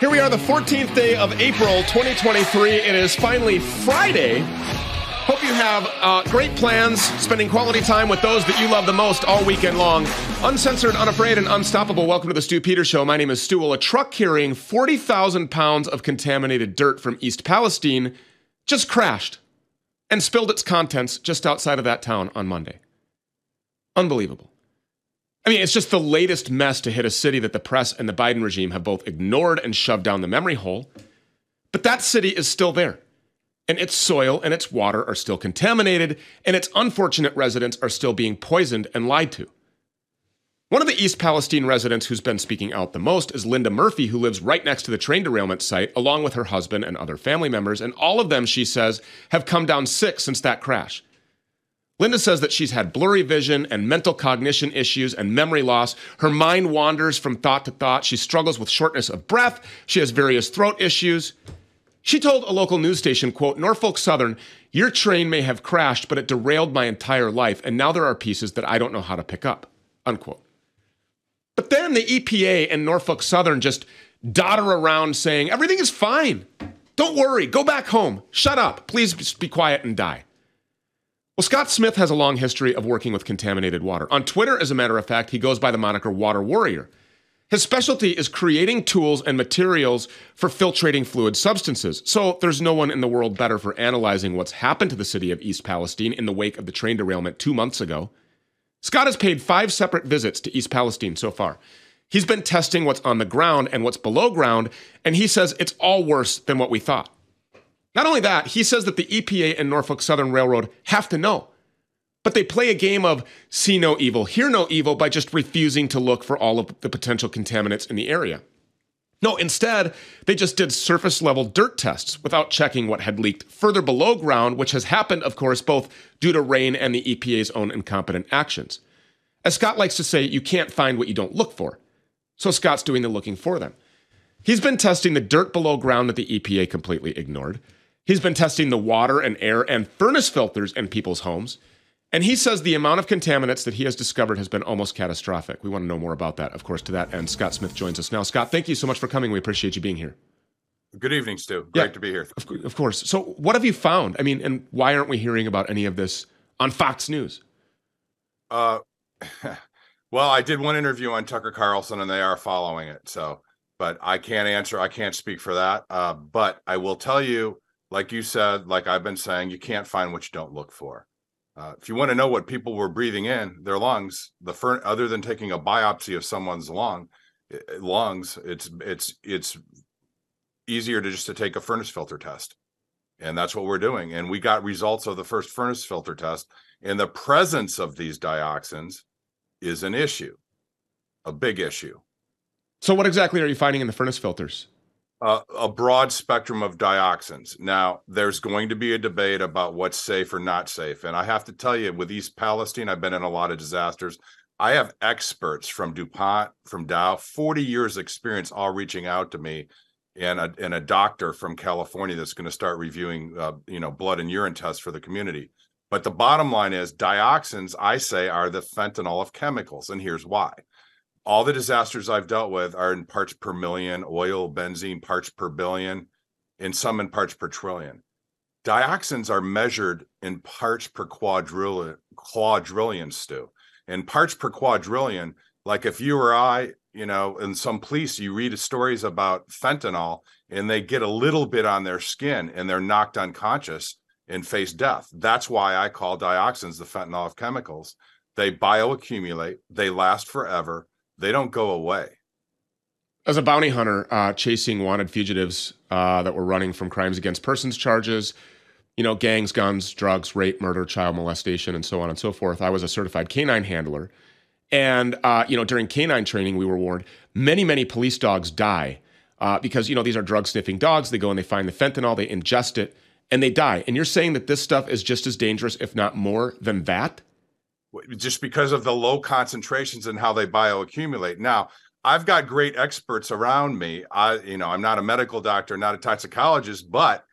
Here we are, the 14th day of April, 2023. It is finally Friday. Hope you have great plans, spending quality time with those that you love the most all weekend long. Uncensored, unafraid, and unstoppable. Welcome to the Stu Peters Show. My name is Stu. Well, a truck carrying 40,000 pounds of contaminated dirt from East Palestine just crashed and spilled its contents just outside of that town on Monday. Unbelievable. I mean, it's just the latest mess to hit a city that the press and the Biden regime have both ignored and shoved down the memory hole. But that city is still there. And its soil and its water are still contaminated, and its unfortunate residents are still being poisoned and lied to. One of the East Palestine residents who's been speaking out the most is Linda Murphy, who lives right next to the train derailment site, along with her husband and other family members. And all of them, she says, have come down sick since that crash. Linda says that she's had blurry vision and mental cognition issues and memory loss. Her mind wanders from thought to thought. She struggles with shortness of breath. She has various throat issues. She told a local news station, quote, "Norfolk Southern, your train may have crashed, but it derailed my entire life, and now there are pieces that I don't know how to pick up," unquote. But then the EPA and Norfolk Southern just dodder around saying, everything is fine. Don't worry. Go back home. Shut up. Please just be quiet and die. Well, Scott Smith has a long history of working with contaminated water. On Twitter, as a matter of fact, he goes by the moniker Water Warrior. His specialty is creating tools and materials for filtrating fluid substances. So there's no one in the world better for analyzing what's happened to the city of East Palestine in the wake of the train derailment 2 months ago. Scott has paid 5 separate visits to East Palestine so far. He's been testing what's on the ground and what's below ground, and he says it's all worse than what we thought. Not only that, he says that the EPA and Norfolk Southern Railroad have to know. But they play a game of see no evil, hear no evil by just refusing to look for all of the potential contaminants in the area. No, instead, they just did surface level dirt tests without checking what had leaked further below ground, which has happened, of course, both due to rain and the EPA's own incompetent actions. As Scott likes to say, you can't find what you don't look for. So Scott's doing the looking for them. He's been testing the dirt below ground that the EPA completely ignored. He's been testing the water and air and furnace filters in people's homes. And he says the amount of contaminants that he has discovered has been almost catastrophic. We want to know more about that, of course, to that end. Scott Smith joins us now. Scott, thank you so much for coming. We appreciate you being here. Good evening, Stu. Great to be here. Of course. So what have you found? I mean, and why aren't we hearing about any of this on Fox News? Well, I did one interview on Tucker Carlson, and they are following it. So, but I can't answer. I can't speak for that. But I will tell you, like you said, like I've been saying, you can't find what you don't look for. If you want to know what people were breathing in their lungs, other than taking a biopsy of someone's lungs, it's easier to take a furnace filter test, and that's what we're doing. And we got results of the first furnace filter test, and the presence of these dioxins is an issue, a big issue. So, what exactly are you finding in the furnace filters? A broad spectrum of dioxins. Now, there's going to be a debate about what's safe or not safe. And I have to tell you, with East Palestine, I've been in a lot of disasters. I have experts from DuPont, from Dow, 40 years experience, all reaching out to me, and a doctor from California that's going to start reviewing, blood and urine tests for the community. But the bottom line is dioxins, I say, are the fentanyl of chemicals. And here's why. All the disasters I've dealt with are in parts per million, oil, benzene, parts per billion, and some in parts per trillion. Dioxins are measured in parts per quadrillion, Stu. And parts per quadrillion, like if you or I, in some police, you read stories about fentanyl and they get a little bit on their skin and they're knocked unconscious and face death. That's why I call dioxins the fentanyl of chemicals. They bioaccumulate, they last forever. They don't go away. As a bounty hunter chasing wanted fugitives that were running from crimes against persons charges, gangs, guns, drugs, rape, murder, child molestation, and so on and so forth, I was a certified canine handler. And, during canine training, we were warned many, many police dogs die because, these are drug-sniffing dogs. They go and they find the fentanyl, they ingest it, and they die. And you're saying that this stuff is just as dangerous, if not more, than that? Just because of the low concentrations and how they bioaccumulate. Now, I've got great experts around me. I'm not a medical doctor, not a toxicologist, but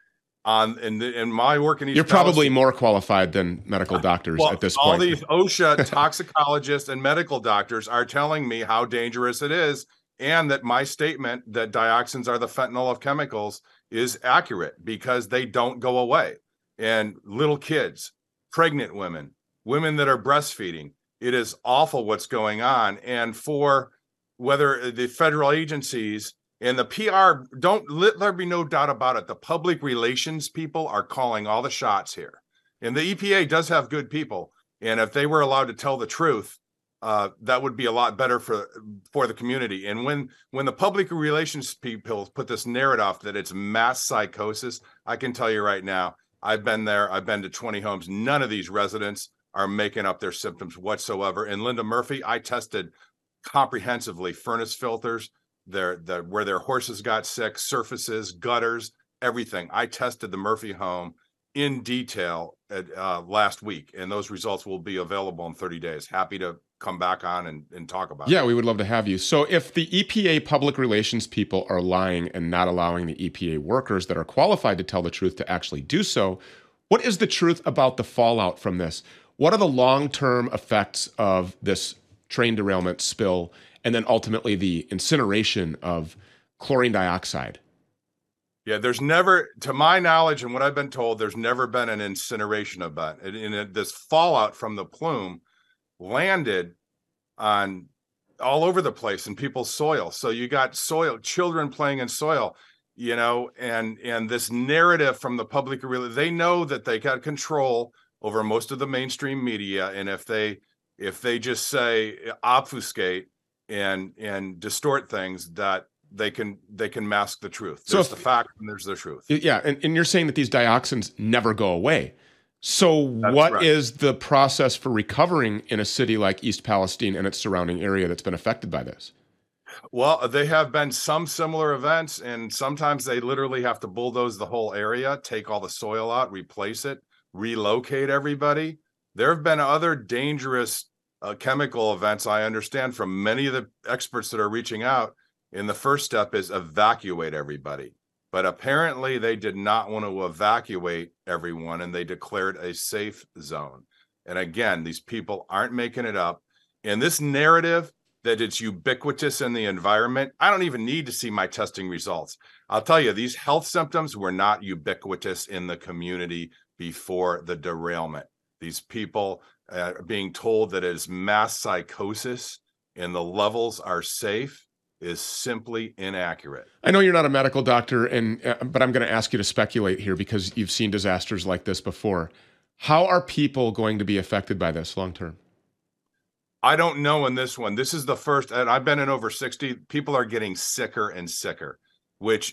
in my work in East You're probably more qualified than medical doctors at this point. All these OSHA toxicologists and medical doctors are telling me how dangerous it is and that my statement that dioxins are the fentanyl of chemicals is accurate, because they don't go away. And little kids, pregnant women, women that are breastfeeding, it is awful what's going on. And for whether the federal agencies and the PR, let there be no doubt about it, the public relations people are calling all the shots here. And the EPA does have good people. And if they were allowed to tell the truth, that would be a lot better for the community. And when the public relations people put this narrative that it's mass psychosis, I can tell you right now, I've been there. I've been to 20 homes. None of these residents are making up their symptoms whatsoever. And Linda Murphy, I tested comprehensively furnace filters, where their horses got sick, surfaces, gutters, everything. I tested the Murphy home in detail last week, and those results will be available in 30 days. Happy to come back on and talk about it. Yeah, we would love to have you. So if the EPA public relations people are lying and not allowing the EPA workers that are qualified to tell the truth to actually do so, what is the truth about the fallout from this? What are the long-term effects of this train derailment spill, and then ultimately the incineration of chlorine dioxide? Yeah, there's never, to my knowledge and what I've been told, there's never been an incineration event. And this fallout from the plume landed on all over the place in people's soil. So you got soil, children playing in soil, and this narrative from the public, really, they know that they got control over most of the mainstream media. And if they just say obfuscate and distort things, that they can mask the truth. There's the fact and there's the truth. Yeah, and you're saying that these dioxins never go away. So what is the process for recovering in a city like East Palestine and its surrounding area that's been affected by this? Well, they have been some similar events, and sometimes they literally have to bulldoze the whole area, take all the soil out, replace it, relocate everybody. There have been other dangerous chemical events, I understand, from many of the experts that are reaching out. And the first step is evacuate everybody. But apparently they did not want to evacuate everyone, and they declared a safe zone. And again, these people aren't making it up. And this narrative that it's ubiquitous in the environment, I don't even need to see my testing results. I'll tell you, these health symptoms were not ubiquitous in the community before the derailment. These people are being told that it is mass psychosis and the levels are safe is simply inaccurate. I know you're not a medical doctor, but I'm going to ask you to speculate here because you've seen disasters like this before. How are people going to be affected by this long term? I don't know in this one. This is the first, and I've been in over 60. People are getting sicker and sicker, which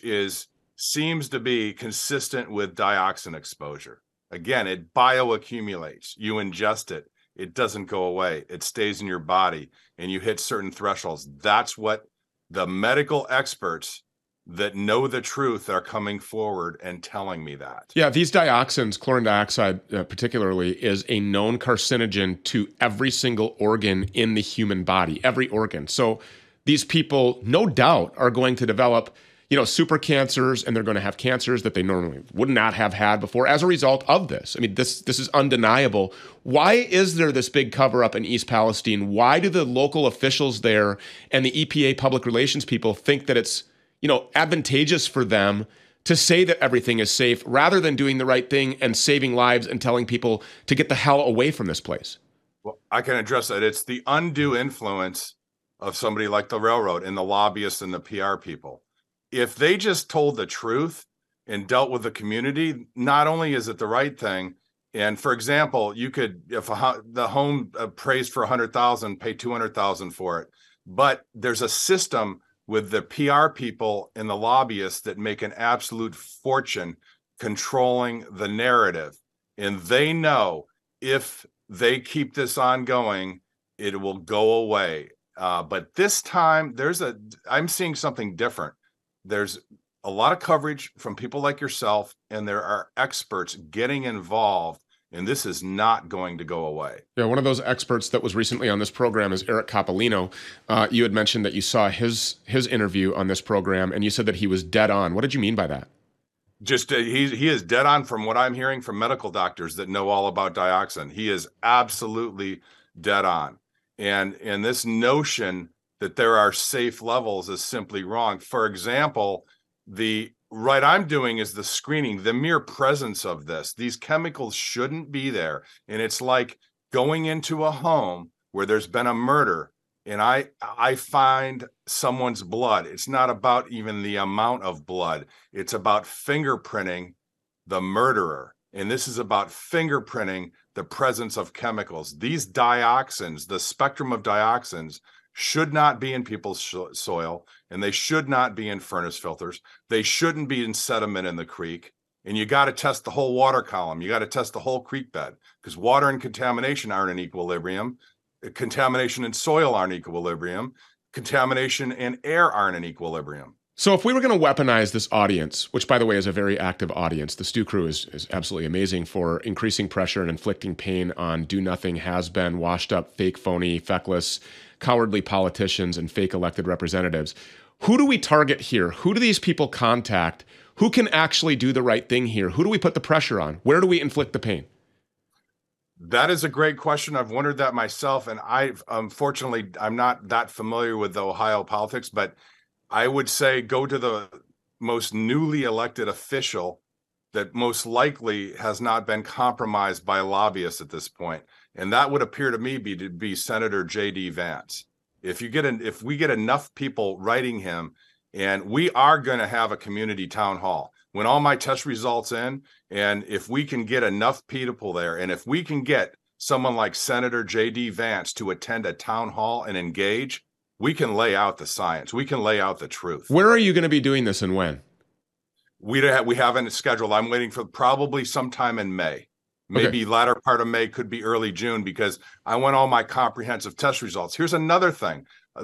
seems to be consistent with dioxin exposure. Again, it bioaccumulates. You ingest it. It doesn't go away. It stays in your body, and you hit certain thresholds. That's what the medical experts that know the truth are coming forward and telling me that. Yeah, these dioxins, chlorine dioxide particularly, is a known carcinogen to every single organ in the human body, every organ. So these people, no doubt, are going to develop, super cancers, and they're going to have cancers that they normally would not have had before as a result of this. I mean, this is undeniable. Why is there this big cover-up in East Palestine? Why do the local officials there and the EPA public relations people think that it's, advantageous for them to say that everything is safe rather than doing the right thing and saving lives and telling people to get the hell away from this place? Well, I can address that. It's the undue influence of somebody like the railroad and the lobbyists and the PR people. If they just told the truth and dealt with the community, not only is it the right thing, and for example, you could, if the home praised for $100,000, pay $200,000 for it. But there's a system with the PR people and the lobbyists that make an absolute fortune controlling the narrative. And they know if they keep this ongoing, it will go away. But this time, I'm seeing something different. There's a lot of coverage from people like yourself, and there are experts getting involved, and this is not going to go away. Yeah, one of those experts that was recently on this program is Eric Coppolino. You had mentioned that you saw his interview on this program, and you said that he was dead on. What did you mean by that? Just he is dead on from what I'm hearing from medical doctors that know all about dioxin. He is absolutely dead on. And this notion that there are safe levels is simply wrong. For example, what I'm doing is the screening, the mere presence of this. These chemicals shouldn't be there. And it's like going into a home where there's been a murder and I find someone's blood. It's not about even the amount of blood. It's about fingerprinting the murderer. And this is about fingerprinting the presence of chemicals. These dioxins, the spectrum of dioxins, should not be in people's soil, and they should not be in furnace filters. They shouldn't be in sediment in the creek. And you got to test the whole water column. You got to test the whole creek bed, because water and contamination aren't in equilibrium. Contamination in soil aren't in equilibrium. Contamination in air aren't in equilibrium. So if we were going to weaponize this audience, which, by the way, is a very active audience, the Stu Crew is absolutely amazing for increasing pressure and inflicting pain on do-nothing, has-been, washed-up, fake, phony, feckless, cowardly politicians and fake elected representatives. Who do we target here? Who do these people contact? Who can actually do the right thing here? Who do we put the pressure on? Where do we inflict the pain? That is a great question. I've wondered that myself, and unfortunately, I'm not that familiar with the Ohio politics, but I would say go to the most newly elected official that most likely has not been compromised by lobbyists at this point. And that would appear to me to be Senator J.D. Vance. If we get enough people writing him, and we are going to have a community town hall. When all my test results in, and if we can get enough people there, and if we can get someone like Senator J.D. Vance to attend a town hall and engage, we can lay out the science. We can lay out the truth. Where are you going to be doing this and when? We haven't scheduled. I'm waiting for probably sometime in May. Maybe latter part of May, could be early June, because I want all my comprehensive test results. Here's another thing.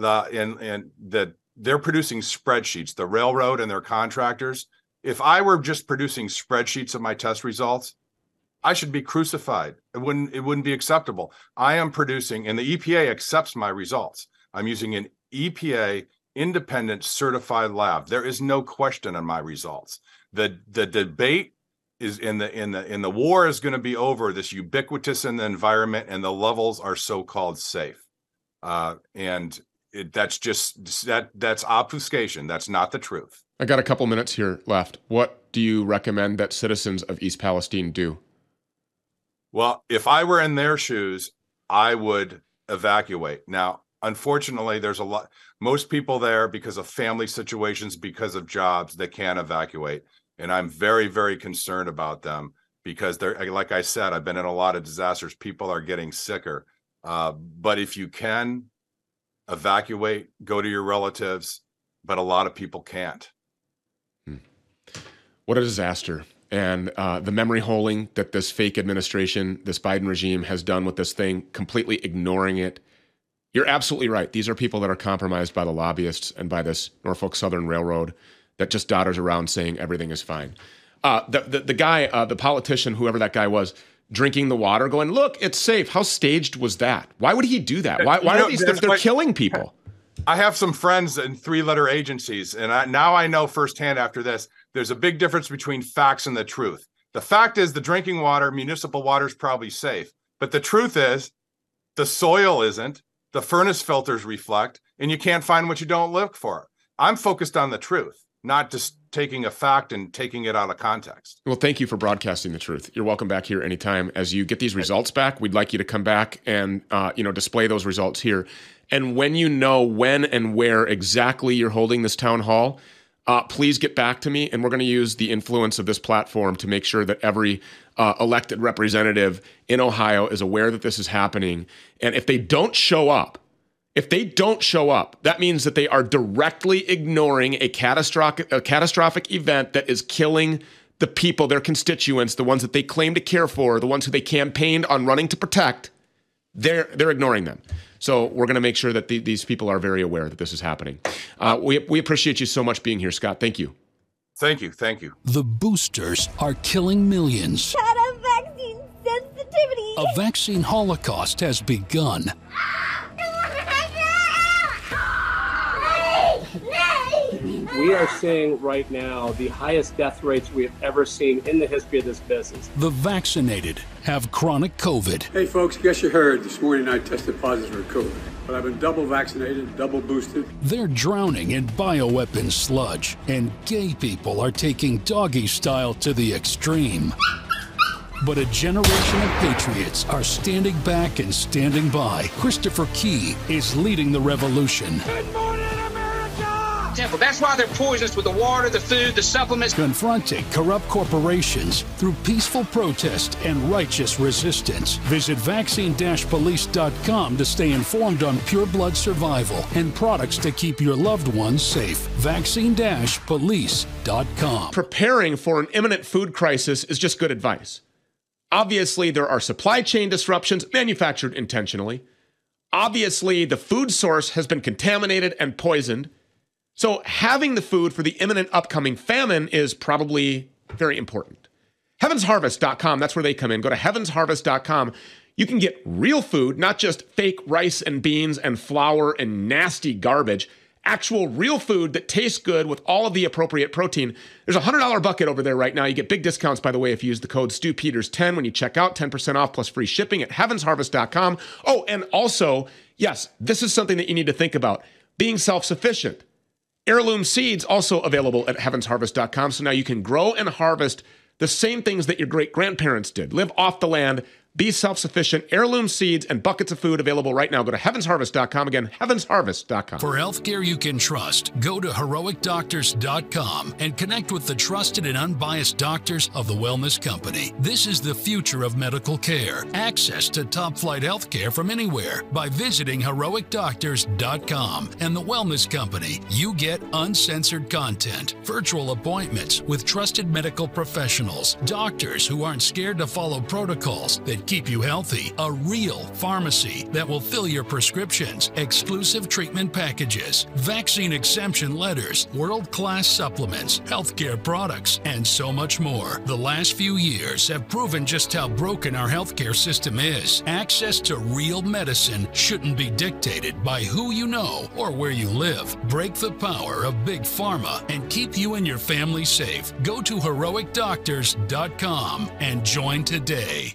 They're producing spreadsheets, the railroad and their contractors. If I were just producing spreadsheets of my test results, I should be crucified. It wouldn't be acceptable. I am producing, and the EPA accepts my results. I'm using an EPA independent certified lab. There is no question on my results. The debate is in the war is going to be over this ubiquitous in the environment, and the levels are so-called safe. That's obfuscation. That's not the truth. I got a couple minutes here left. What do you recommend that citizens of East Palestine do? Well, if I were in their shoes, I would evacuate. Now, unfortunately, there's most people there, because of family situations, because of jobs, they can't evacuate. And I'm very, very concerned about them, because they're, like I said, I've been in a lot of disasters. People are getting sicker. But if you can evacuate, go to your relatives, but a lot of people can't. What a disaster. And the memory holding that this fake administration, this Biden regime has done with this thing, completely ignoring it. You're absolutely right. These are people that are compromised by the lobbyists and by this Norfolk Southern Railroad that just dodders around saying everything is fine. The guy, the politician, whoever that guy was, drinking the water, going, look, it's safe. How staged was that? Why would he do that? Why are these? They're killing people. I have some friends in three-letter agencies, and now I know firsthand after this, there's a big difference between facts and the truth. The fact is the drinking water, municipal water, is probably safe. But the truth is the soil isn't, the furnace filters reflect, and you can't find what you don't look for. I'm focused on the truth, not just taking a fact and taking it out of context. Well, thank you for broadcasting the truth. You're welcome back here anytime. As you get these results back, we'd like you to come back and display those results here. And when you know when and where exactly you're holding this town hall, please get back to me, and we're going to use the influence of this platform to make sure that every elected representative in Ohio is aware that this is happening. And if they don't show up, that means that they are directly ignoring a catastrophic event that is killing the people, their constituents, the ones that they claim to care for, the ones who they campaigned on running to protect. They're ignoring them. So we're going to make sure that these people are very aware that this is happening. We appreciate you so much being here, Scott. Thank you. Thank you. Thank you. The boosters are killing millions. Shut up, vaccine sensitivity. A vaccine holocaust has begun. We are seeing right now the highest death rates we have ever seen in the history of this business. The vaccinated have chronic COVID. Hey folks, guess you heard this morning I tested positive for COVID. but I've been double vaccinated, double boosted. They're drowning in bioweapon sludge, and gay people are taking doggy style to the extreme. But a generation of patriots are standing back and standing by. Christopher Key is leading the revolution. Good morning, America! Simple. That's why they're poisonous with the water, the food, the supplements. Confronting corrupt corporations through peaceful protest and righteous resistance. Visit vaccine-police.com to stay informed on pure blood survival and products to keep your loved ones safe. Vaccine-police.com. Preparing for an imminent food crisis is just good advice. Obviously, there are supply chain disruptions manufactured intentionally. Obviously, the food source has been contaminated and poisoned. So having the food for the imminent upcoming famine is probably very important. HeavensHarvest.com, that's where they come in. Go to HeavensHarvest.com. You can get real food, not just fake rice and beans and flour and nasty garbage. Actual real food that tastes good with all of the appropriate protein. There's a $100 bucket over there right now. You get big discounts, by the way, if you use the code StewPeters10 when you check out, 10% off plus free shipping at HeavensHarvest.com. Oh, and also, yes, this is something that you need to think about. Being self-sufficient. Heirloom seeds also available at HeavensHarvest.com. So now you can grow and harvest the same things that your great-grandparents did. Live off the land. Be self-sufficient. Heirloom seeds and buckets of food available right now. Go to HeavensHarvest.com. Again, HeavensHarvest.com. For healthcare you can trust, go to HeroicDoctors.com and connect with the trusted and unbiased doctors of the Wellness Company. This is the future of medical care. Access to top-flight healthcare from anywhere by visiting HeroicDoctors.com. And the Wellness Company, you get uncensored content, virtual appointments with trusted medical professionals, doctors who aren't scared to follow protocols that keep you healthy, a real pharmacy that will fill your prescriptions, exclusive treatment packages, vaccine exemption letters, world-class supplements, healthcare products, and so much more. The last few years have proven just how broken our healthcare system is. Access to real medicine shouldn't be dictated by who you know or where you live. Break the power of Big Pharma and keep you and your family safe. Go to HeroicDoctors.com and join today.